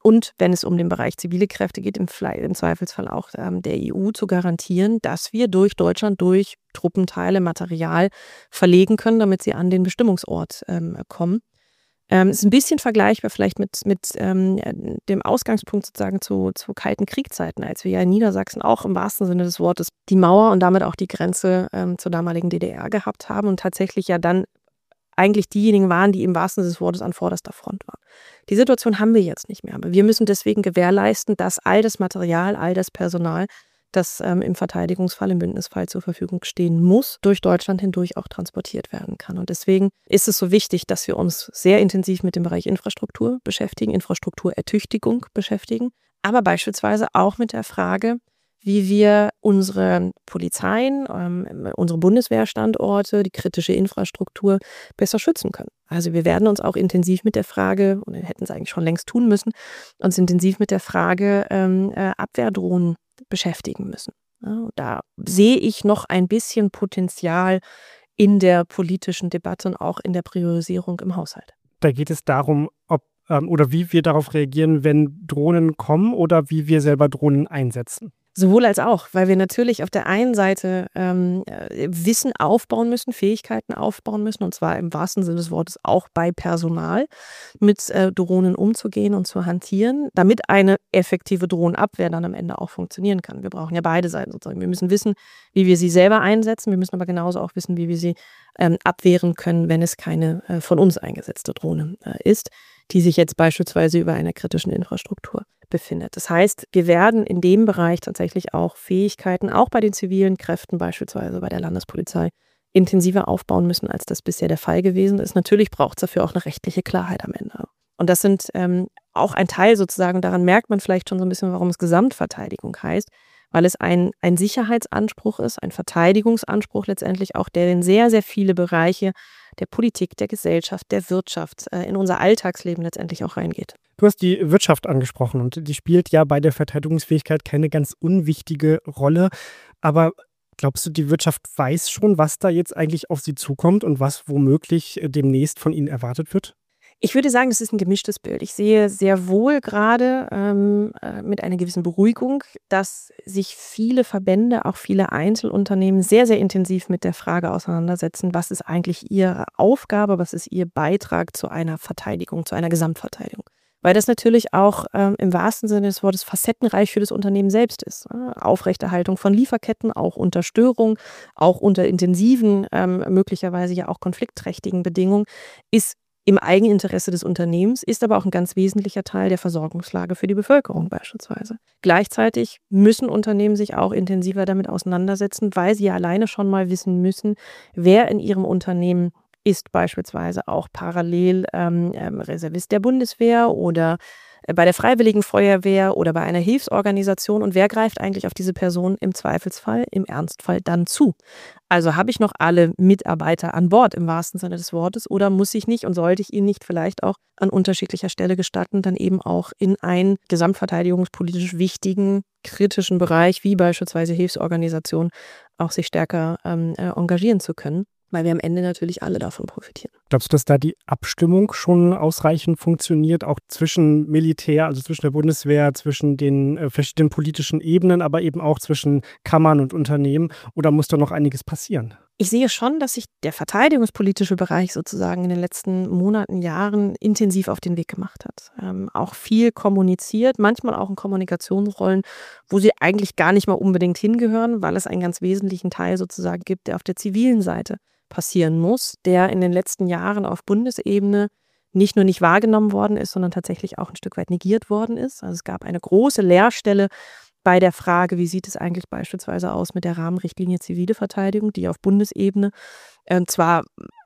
Und wenn es um den Bereich zivile Kräfte geht, im, im Zweifelsfall auch ähm, der E U zu garantieren, dass wir durch Deutschland, durch Truppenteile, Material verlegen können, damit sie an den Bestimmungsort ähm, kommen. Ähm, ist ein bisschen vergleichbar vielleicht mit, mit ähm, dem Ausgangspunkt sozusagen zu, zu kalten Kriegszeiten, als wir ja in Niedersachsen auch im wahrsten Sinne des Wortes die Mauer und damit auch die Grenze ähm, zur damaligen D D R gehabt haben und tatsächlich ja dann eigentlich diejenigen waren, die im wahrsten Sinne des Wortes an vorderster Front waren. Die Situation haben wir jetzt nicht mehr, aber wir müssen deswegen gewährleisten, dass all das Material, all das Personal, das ähm, im Verteidigungsfall, im Bündnisfall zur Verfügung stehen muss, durch Deutschland hindurch auch transportiert werden kann. Und deswegen ist es so wichtig, dass wir uns sehr intensiv mit dem Bereich Infrastruktur beschäftigen, Infrastrukturertüchtigung beschäftigen, aber beispielsweise auch mit der Frage, wie wir unsere Polizeien, ähm, unsere Bundeswehrstandorte, die kritische Infrastruktur besser schützen können. Also wir werden uns auch intensiv mit der Frage, und wir hätten es eigentlich schon längst tun müssen, uns intensiv mit der Frage ähm, äh, Abwehrdrohnen beschäftigen müssen. Ja, da sehe ich noch ein bisschen Potenzial in der politischen Debatte und auch in der Priorisierung im Haushalt. Da geht es darum, ob ähm, oder wie wir darauf reagieren, wenn Drohnen kommen oder wie wir selber Drohnen einsetzen. Sowohl als auch, weil wir natürlich auf der einen Seite ähm, Wissen aufbauen müssen, Fähigkeiten aufbauen müssen, und zwar im wahrsten Sinne des Wortes auch bei Personal, mit äh, Drohnen umzugehen und zu hantieren, damit eine effektive Drohnenabwehr dann am Ende auch funktionieren kann. Wir brauchen ja beide Seiten sozusagen. Wir müssen wissen, wie wir sie selber einsetzen, wir müssen aber genauso auch wissen, wie wir sie ähm, abwehren können, wenn es keine äh, von uns eingesetzte Drohne äh, ist, die sich jetzt beispielsweise über einer kritischen Infrastruktur befindet. Das heißt, wir werden in dem Bereich tatsächlich auch Fähigkeiten, auch bei den zivilen Kräften, beispielsweise bei der Landespolizei, intensiver aufbauen müssen, als das bisher der Fall gewesen ist. Natürlich braucht es dafür auch eine rechtliche Klarheit am Ende. Und das sind ähm, auch ein Teil sozusagen, daran merkt man vielleicht schon so ein bisschen, warum es Gesamtverteidigung heißt, weil es ein, ein Sicherheitsanspruch ist, ein Verteidigungsanspruch letztendlich auch, der in sehr, sehr viele Bereiche der Politik, der Gesellschaft, der Wirtschaft, äh, in unser Alltagsleben letztendlich auch reingeht. Du hast die Wirtschaft angesprochen und die spielt ja bei der Verteidigungsfähigkeit keine ganz unwichtige Rolle. Aber glaubst du, die Wirtschaft weiß schon, was da jetzt eigentlich auf sie zukommt und was womöglich demnächst von ihnen erwartet wird? Ich würde sagen, das ist ein gemischtes Bild. Ich sehe sehr wohl gerade ähm, äh, mit einer gewissen Beruhigung, dass sich viele Verbände, auch viele Einzelunternehmen sehr, sehr intensiv mit der Frage auseinandersetzen, was ist eigentlich ihre Aufgabe, was ist ihr Beitrag zu einer Verteidigung, zu einer Gesamtverteidigung. Weil das natürlich auch ähm, im wahrsten Sinne des Wortes facettenreich für das Unternehmen selbst ist. Ne? Aufrechterhaltung von Lieferketten, auch unter Störung, auch unter intensiven, ähm, möglicherweise ja auch konfliktträchtigen Bedingungen, ist im Eigeninteresse des Unternehmens, ist aber auch ein ganz wesentlicher Teil der Versorgungslage für die Bevölkerung beispielsweise. Gleichzeitig müssen Unternehmen sich auch intensiver damit auseinandersetzen, weil sie ja alleine schon mal wissen müssen, wer in ihrem Unternehmen ist beispielsweise auch parallel ähm, Reservist der Bundeswehr oder bei der Freiwilligen Feuerwehr oder bei einer Hilfsorganisation und wer greift eigentlich auf diese Person im Zweifelsfall, im Ernstfall dann zu? Also habe ich noch alle Mitarbeiter an Bord im wahrsten Sinne des Wortes oder muss ich nicht und sollte ich ihnen nicht vielleicht auch an unterschiedlicher Stelle gestatten, dann eben auch in einen gesamtverteidigungspolitisch wichtigen, kritischen Bereich wie beispielsweise Hilfsorganisationen auch sich stärker ähm, äh, engagieren zu können? Weil wir am Ende natürlich alle davon profitieren. Glaubst du, dass da die Abstimmung schon ausreichend funktioniert, auch zwischen Militär, also zwischen der Bundeswehr, zwischen den äh, verschiedenen politischen Ebenen, aber eben auch zwischen Kammern und Unternehmen? Oder muss da noch einiges passieren? Ich sehe schon, dass sich der verteidigungspolitische Bereich sozusagen in den letzten Monaten, Jahren intensiv auf den Weg gemacht hat. Ähm, auch viel kommuniziert, manchmal auch in Kommunikationsrollen, wo sie eigentlich gar nicht mal unbedingt hingehören, weil es einen ganz wesentlichen Teil sozusagen gibt, der auf der zivilen Seite passieren muss, der in den letzten Jahren auf Bundesebene nicht nur nicht wahrgenommen worden ist, sondern tatsächlich auch ein Stück weit negiert worden ist. Also es gab eine große Leerstelle bei der Frage, wie sieht es eigentlich beispielsweise aus mit der Rahmenrichtlinie zivile Verteidigung, die auf Bundesebene äh, zwar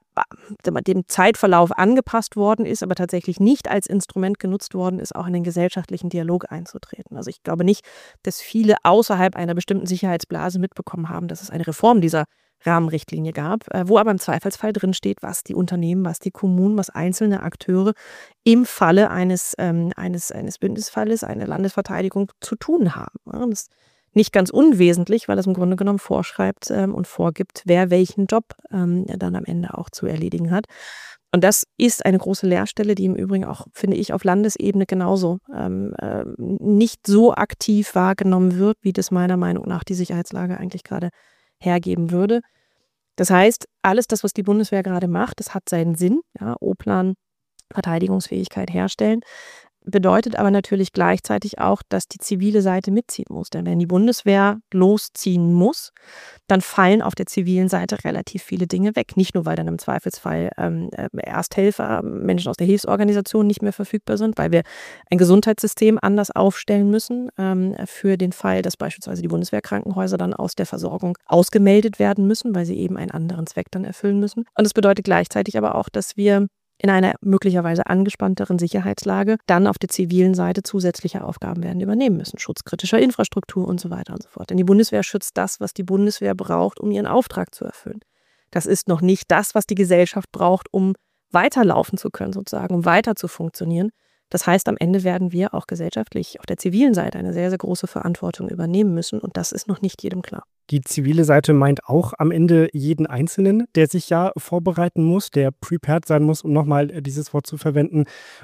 dem Zeitverlauf angepasst worden ist, aber tatsächlich nicht als Instrument genutzt worden ist, auch in den gesellschaftlichen Dialog einzutreten. Also ich glaube nicht, dass viele außerhalb einer bestimmten Sicherheitsblase mitbekommen haben, dass es eine Reform dieser Rahmenrichtlinie gab, wo aber im Zweifelsfall drin steht, was die Unternehmen, was die Kommunen, was einzelne Akteure im Falle eines, ähm, eines, eines Bündnisfalles, einer Landesverteidigung zu tun haben. Ja, das ist nicht ganz unwesentlich, weil es im Grunde genommen vorschreibt ähm, und vorgibt, wer welchen Job ähm, dann am Ende auch zu erledigen hat. Und das ist eine große Leerstelle, die im Übrigen auch, finde ich, auf Landesebene genauso ähm, äh, nicht so aktiv wahrgenommen wird, wie das meiner Meinung nach die Sicherheitslage eigentlich gerade hergeben würde. Das heißt, alles das, was die Bundeswehr gerade macht, das hat seinen Sinn. Ja, O-Plan, Verteidigungsfähigkeit herstellen. Bedeutet aber natürlich gleichzeitig auch, dass die zivile Seite mitziehen muss. Denn wenn die Bundeswehr losziehen muss, dann fallen auf der zivilen Seite relativ viele Dinge weg. Nicht nur, weil dann im Zweifelsfall ähm, Ersthelfer, Menschen aus der Hilfsorganisation nicht mehr verfügbar sind, weil wir ein Gesundheitssystem anders aufstellen müssen ähm, für den Fall, dass beispielsweise die Bundeswehrkrankenhäuser dann aus der Versorgung ausgemeldet werden müssen, weil sie eben einen anderen Zweck dann erfüllen müssen. Und es bedeutet gleichzeitig aber auch, dass wir in einer möglicherweise angespannteren Sicherheitslage dann auf der zivilen Seite zusätzliche Aufgaben werden übernehmen müssen. Schutz kritischer Infrastruktur und so weiter und so fort. Denn die Bundeswehr schützt das, was die Bundeswehr braucht, um ihren Auftrag zu erfüllen. Das ist noch nicht das, was die Gesellschaft braucht, um weiterlaufen zu können, sozusagen, um weiter zu funktionieren. Das heißt, am Ende werden wir auch gesellschaftlich auf der zivilen Seite eine sehr, sehr große Verantwortung übernehmen müssen. Und das ist noch nicht jedem klar. Die zivile Seite meint auch am Ende jeden Einzelnen, der sich ja vorbereiten muss, der prepared sein muss, um nochmal dieses Wort zu verwenden.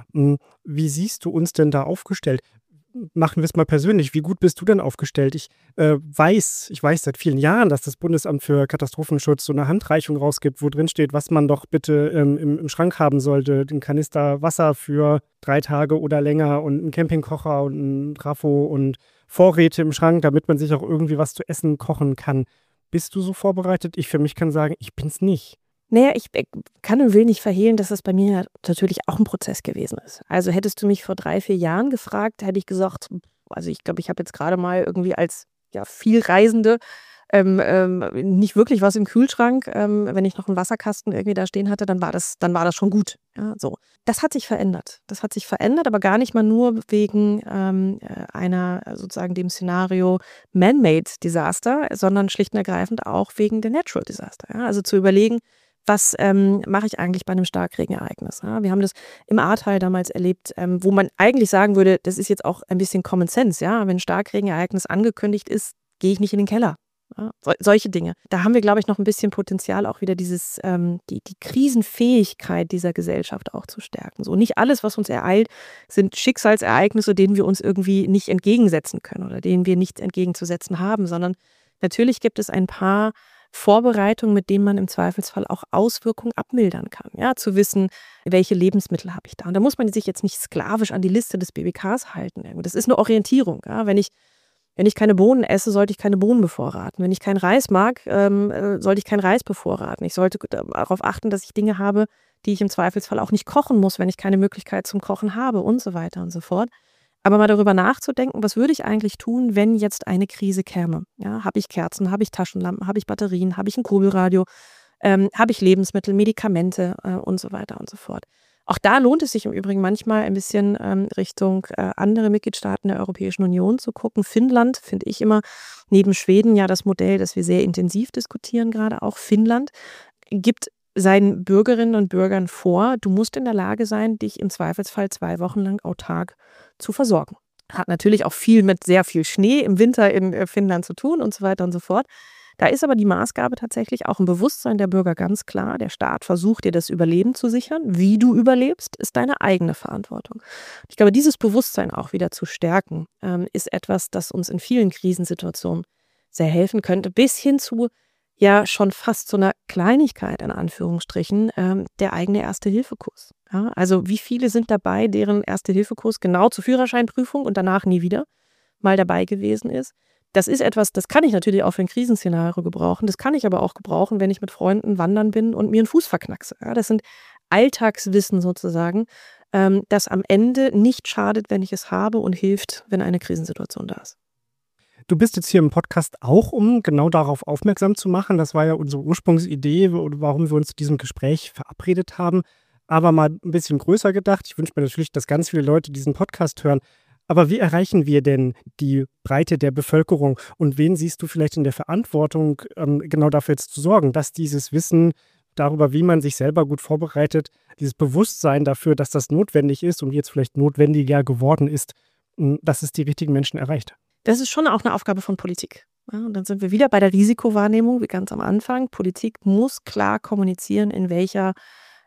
Wie siehst du uns denn da aufgestellt? Machen wir es mal persönlich. Wie gut bist du denn aufgestellt? Ich äh, weiß, ich weiß seit vielen Jahren, dass das Bundesamt für Katastrophenschutz so eine Handreichung rausgibt, wo drin steht, was man doch bitte ähm, im, im Schrank haben sollte. Den Kanister Wasser für drei Tage oder länger und einen Campingkocher und ein Trafo und Vorräte im Schrank, damit man sich auch irgendwie was zu essen kochen kann. Bist du so vorbereitet? Ich für mich kann sagen, ich bin's nicht. Naja, ich kann und will nicht verhehlen, dass das bei mir natürlich auch ein Prozess gewesen ist. Also hättest du mich vor drei, vier Jahren gefragt, hätte ich gesagt, also ich glaube, ich habe jetzt gerade mal irgendwie als ja, Vielreisende ähm, ähm, nicht wirklich was im Kühlschrank. Ähm, wenn ich noch einen Wasserkasten irgendwie da stehen hatte, dann war das, dann war das schon gut. Ja, so. Das hat sich verändert. Das hat sich verändert, aber gar nicht mal nur wegen ähm, einer sozusagen dem Szenario Man-Made Disaster, sondern schlicht und ergreifend auch wegen der Natural Disaster. Ja? Also zu überlegen, was ähm, mache ich eigentlich bei einem Starkregenereignis? Ja? Wir haben das im Ahrtal damals erlebt, ähm, wo man eigentlich sagen würde, das ist jetzt auch ein bisschen Common Sense. Ja? Wenn ein Starkregenereignis angekündigt ist, gehe ich nicht in den Keller. Ja? So, solche Dinge. Da haben wir, glaube ich, noch ein bisschen Potenzial, auch wieder dieses, ähm, die, die Krisenfähigkeit dieser Gesellschaft auch zu stärken. So, nicht alles, was uns ereilt, sind Schicksalsereignisse, denen wir uns irgendwie nicht entgegensetzen können oder denen wir nichts entgegenzusetzen haben, sondern natürlich gibt es ein paar Vorbereitung, mit denen man im Zweifelsfall auch Auswirkungen abmildern kann. Ja, zu wissen, welche Lebensmittel habe ich da. Und da muss man sich jetzt nicht sklavisch an die Liste des B B Ks halten. Das ist eine Orientierung. Ja, wenn ich, wenn ich keine Bohnen esse, sollte ich keine Bohnen bevorraten. Wenn ich keinen Reis mag, ähm, sollte ich keinen Reis bevorraten. Ich sollte darauf achten, dass ich Dinge habe, die ich im Zweifelsfall auch nicht kochen muss, wenn ich keine Möglichkeit zum Kochen habe und so weiter und so fort. Aber mal darüber nachzudenken, was würde ich eigentlich tun, wenn jetzt eine Krise käme? Ja, habe ich Kerzen, habe ich Taschenlampen, habe ich Batterien, habe ich ein Kurbelradio, ähm, habe ich Lebensmittel, Medikamente äh, und so weiter und so fort. Auch da lohnt es sich im Übrigen manchmal ein bisschen ähm, Richtung äh, andere Mitgliedstaaten der Europäischen Union zu gucken. Finnland finde ich immer neben Schweden ja das Modell, das wir sehr intensiv diskutieren gerade. Auch Finnland gibt seinen Bürgerinnen und Bürgern vor, du musst in der Lage sein, dich im Zweifelsfall zwei Wochen lang autark zu versorgen. Hat natürlich auch viel mit sehr viel Schnee im Winter in Finnland zu tun und so weiter und so fort. Da ist aber die Maßgabe tatsächlich auch im Bewusstsein der Bürger ganz klar. Der Staat versucht dir das Überleben zu sichern. Wie du überlebst, ist deine eigene Verantwortung. Ich glaube, dieses Bewusstsein auch wieder zu stärken, ähm, ist etwas, das uns in vielen Krisensituationen sehr helfen könnte, bis hin zu ja schon fast so einer Kleinigkeit, in Anführungsstrichen, ähm, der eigene Erste-Hilfe-Kurs. Ja, also wie viele sind dabei, deren Erste-Hilfe-Kurs genau zur Führerscheinprüfung und danach nie wieder mal dabei gewesen ist. Das ist etwas, das kann ich natürlich auch für ein Krisenszenario gebrauchen. Das kann ich aber auch gebrauchen, wenn ich mit Freunden wandern bin und mir einen Fuß verknackse. Ja, das sind Alltagswissen sozusagen, ähm, das am Ende nicht schadet, wenn ich es habe und hilft, wenn eine Krisensituation da ist. Du bist jetzt hier im Podcast auch, um genau darauf aufmerksam zu machen. Das war ja unsere Ursprungsidee, warum wir uns zu diesem Gespräch verabredet haben. Aber mal ein bisschen größer gedacht. Ich wünsche mir natürlich, dass ganz viele Leute diesen Podcast hören. Aber wie erreichen wir denn die Breite der Bevölkerung? Und wen siehst du vielleicht in der Verantwortung, ähm, genau dafür jetzt zu sorgen, dass dieses Wissen darüber, wie man sich selber gut vorbereitet, dieses Bewusstsein dafür, dass das notwendig ist und jetzt vielleicht notwendiger geworden ist, dass es die richtigen Menschen erreicht? Das ist schon auch eine Aufgabe von Politik. Ja, und dann sind wir wieder bei der Risikowahrnehmung, wie ganz am Anfang. Politik muss klar kommunizieren, in welcher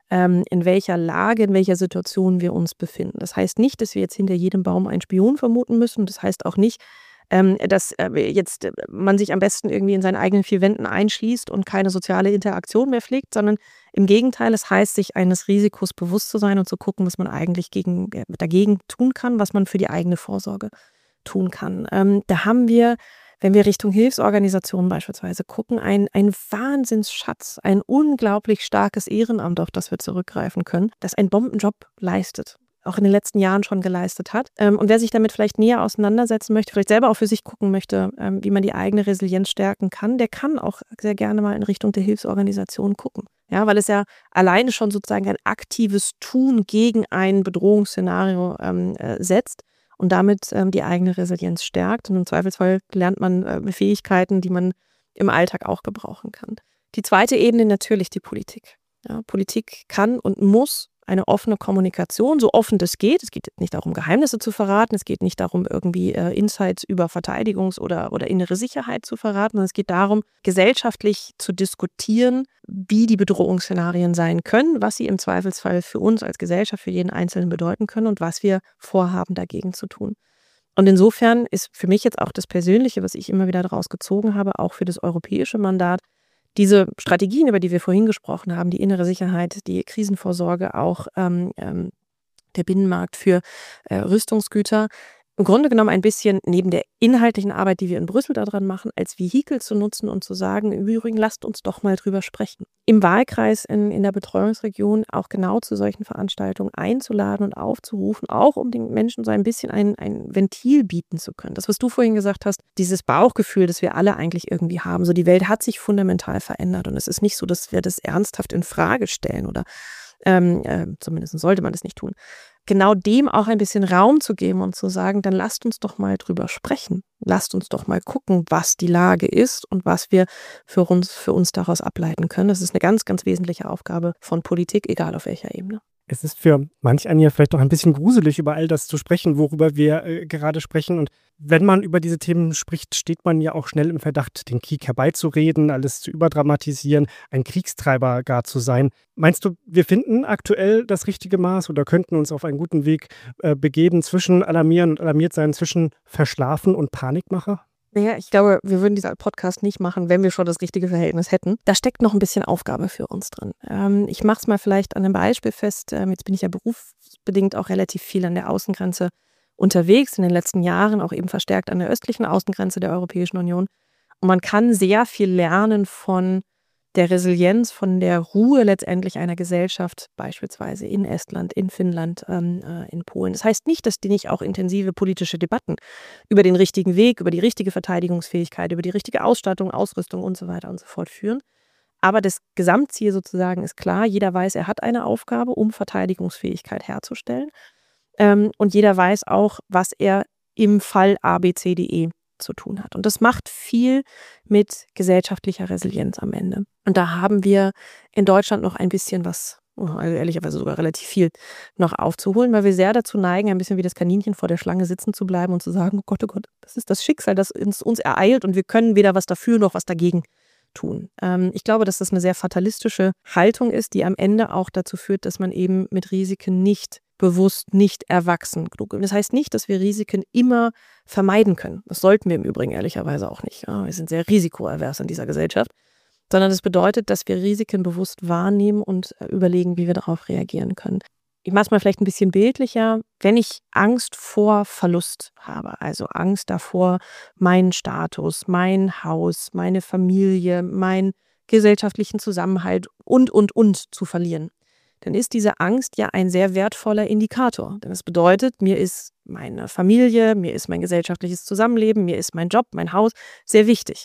ähm, in welcher Lage, in welcher Situation wir uns befinden. Das heißt nicht, dass wir jetzt hinter jedem Baum einen Spion vermuten müssen. Das heißt auch nicht, ähm, dass äh, jetzt äh, man sich am besten irgendwie in seinen eigenen vier Wänden einschließt und keine soziale Interaktion mehr pflegt, sondern im Gegenteil, es heißt, sich eines Risikos bewusst zu sein und zu gucken, was man eigentlich gegen, äh, dagegen tun kann, was man für die eigene Vorsorge tun kann. Ähm, da haben wir, wenn wir Richtung Hilfsorganisationen beispielsweise gucken, ein, ein Wahnsinnsschatz, ein unglaublich starkes Ehrenamt, auf das wir zurückgreifen können, das einen Bombenjob leistet, auch in den letzten Jahren schon geleistet hat. Ähm, und wer sich damit vielleicht näher auseinandersetzen möchte, vielleicht selber auch für sich gucken möchte, ähm, wie man die eigene Resilienz stärken kann, der kann auch sehr gerne mal in Richtung der Hilfsorganisation gucken. Ja, weil es ja alleine schon sozusagen ein aktives Tun gegen ein Bedrohungsszenario ähm, äh, setzt und damit ähm, die eigene Resilienz stärkt. Und im Zweifelsfall lernt man äh, Fähigkeiten, die man im Alltag auch gebrauchen kann. Die zweite Ebene natürlich die Politik. Ja, Politik kann und muss eine offene Kommunikation, so offen das geht. Es geht nicht darum, Geheimnisse zu verraten. Es geht nicht darum, irgendwie äh, Insights über Verteidigungs- oder, oder innere Sicherheit zu verraten, sondern es geht darum, gesellschaftlich zu diskutieren, wie die Bedrohungsszenarien sein können, was sie im Zweifelsfall für uns als Gesellschaft, für jeden Einzelnen bedeuten können und was wir vorhaben, dagegen zu tun. Und insofern ist für mich jetzt auch das Persönliche, was ich immer wieder daraus gezogen habe, auch für das europäische Mandat, diese Strategien, über die wir vorhin gesprochen haben, die innere Sicherheit, die Krisenvorsorge, auch ähm, ähm, der Binnenmarkt für äh, Rüstungsgüter, im Grunde genommen ein bisschen neben der inhaltlichen Arbeit, die wir in Brüssel daran machen, als Vehikel zu nutzen und zu sagen, im Übrigen, lasst uns doch mal drüber sprechen. Im Wahlkreis in, in der Betreuungsregion auch genau zu solchen Veranstaltungen einzuladen und aufzurufen, auch um den Menschen so ein bisschen ein, ein Ventil bieten zu können. Das, was du vorhin gesagt hast, dieses Bauchgefühl, das wir alle eigentlich irgendwie haben, so die Welt hat sich fundamental verändert und es ist nicht so, dass wir das ernsthaft in Frage stellen oder ähm, äh, zumindest sollte man das nicht tun. Genau dem auch ein bisschen Raum zu geben und zu sagen, dann lasst uns doch mal drüber sprechen. Lasst uns doch mal gucken, was die Lage ist und was wir für uns, für uns daraus ableiten können. Das ist eine ganz, ganz wesentliche Aufgabe von Politik, egal auf welcher Ebene. Es ist für manch einen ja vielleicht auch ein bisschen gruselig, über all das zu sprechen, worüber wir äh, gerade sprechen. Und wenn man über diese Themen spricht, steht man ja auch schnell im Verdacht, den Krieg herbeizureden, alles zu überdramatisieren, ein Kriegstreiber gar zu sein. Meinst du, wir finden aktuell das richtige Maß oder könnten uns auf einen guten Weg äh, begeben zwischen Alarmieren und alarmiert sein, zwischen Verschlafen und Panikmacher? Naja, ich glaube, wir würden diesen Podcast nicht machen, wenn wir schon das richtige Verhältnis hätten. Da steckt noch ein bisschen Aufgabe für uns drin. Ähm, ich mache es mal vielleicht an einem Beispiel fest. Ähm, jetzt bin ich ja berufsbedingt auch relativ viel an der Außengrenze unterwegs, in den letzten Jahren auch eben verstärkt an der östlichen Außengrenze der Europäischen Union. Und man kann sehr viel lernen von der Resilienz, von der Ruhe letztendlich einer Gesellschaft, beispielsweise in Estland, in Finnland, ähm, äh, in Polen. Das heißt nicht, dass die nicht auch intensive politische Debatten über den richtigen Weg, über die richtige Verteidigungsfähigkeit, über die richtige Ausstattung, Ausrüstung und so weiter und so fort führen. Aber das Gesamtziel sozusagen ist klar. Jeder weiß, er hat eine Aufgabe, um Verteidigungsfähigkeit herzustellen. Ähm, und jeder weiß auch, was er im Fall A, B, C, D, E zu tun hat. Und das macht viel mit gesellschaftlicher Resilienz am Ende. Und da haben wir in Deutschland noch ein bisschen was, also ehrlicherweise sogar relativ viel noch aufzuholen, weil wir sehr dazu neigen, ein bisschen wie das Kaninchen vor der Schlange sitzen zu bleiben und zu sagen, oh Gott, oh Gott, das ist das Schicksal, das uns, uns ereilt und wir können weder was dafür noch was dagegen tun. Ähm, ich glaube, dass das eine sehr fatalistische Haltung ist, die am Ende auch dazu führt, dass man eben mit Risiken nicht bewusst, nicht erwachsen genug. Und das heißt nicht, dass wir Risiken immer vermeiden können. Das sollten wir im Übrigen ehrlicherweise auch nicht. Ja, wir sind sehr risikoavers in dieser Gesellschaft. Sondern das bedeutet, dass wir Risiken bewusst wahrnehmen und überlegen, wie wir darauf reagieren können. Ich mache es mal vielleicht ein bisschen bildlicher. Wenn ich Angst vor Verlust habe, also Angst davor, meinen Status, mein Haus, meine Familie, meinen gesellschaftlichen Zusammenhalt und, und, und zu verlieren, dann ist diese Angst ja ein sehr wertvoller Indikator. Denn es bedeutet, mir ist meine Familie, mir ist mein gesellschaftliches Zusammenleben, mir ist mein Job, mein Haus sehr wichtig.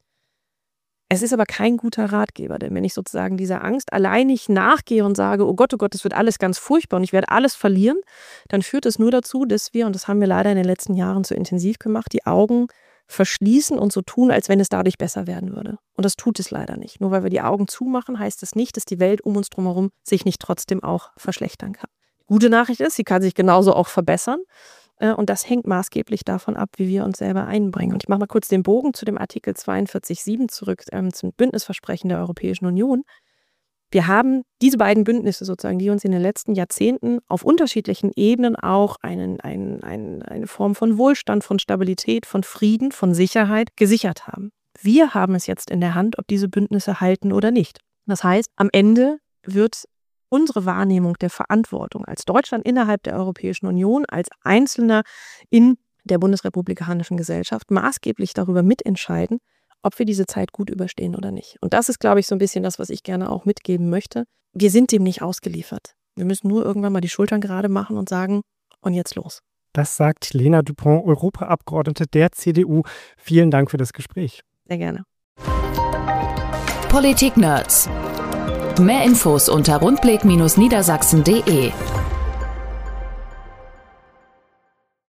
Es ist aber kein guter Ratgeber, denn wenn ich sozusagen dieser Angst alleinig nachgehe und sage, oh Gott, oh Gott, das wird alles ganz furchtbar und ich werde alles verlieren, dann führt es nur dazu, dass wir, und das haben wir leider in den letzten Jahren zu intensiv gemacht, die Augen verschließen und so tun, als wenn es dadurch besser werden würde. Und das tut es leider nicht. Nur weil wir die Augen zumachen, heißt das nicht, dass die Welt um uns drumherum sich nicht trotzdem auch verschlechtern kann. Die gute Nachricht ist, sie kann sich genauso auch verbessern. Und das hängt maßgeblich davon ab, wie wir uns selber einbringen. Und ich mache mal kurz den Bogen zu dem Artikel zweiundvierzig Komma sieben zurück, ähm, zum Bündnisversprechen der Europäischen Union. Wir haben diese beiden Bündnisse sozusagen, die uns in den letzten Jahrzehnten auf unterschiedlichen Ebenen auch einen, einen, einen, eine Form von Wohlstand, von Stabilität, von Frieden, von Sicherheit gesichert haben. Wir haben es jetzt in der Hand, ob diese Bündnisse halten oder nicht. Das heißt, am Ende wird unsere Wahrnehmung der Verantwortung als Deutschland innerhalb der Europäischen Union, als Einzelner in der bundesrepublikanischen Gesellschaft maßgeblich darüber mitentscheiden, ob wir diese Zeit gut überstehen oder nicht. Und das ist, glaube ich, so ein bisschen das, was ich gerne auch mitgeben möchte. Wir sind dem nicht ausgeliefert. Wir müssen nur irgendwann mal die Schultern gerade machen und sagen, und jetzt los. Das sagt Lena Dupont, Europaabgeordnete der C D U. Vielen Dank für das Gespräch. Sehr gerne. Politik-Nerds. Mehr Infos unter rundblick Bindestrich niedersachsen punkt de.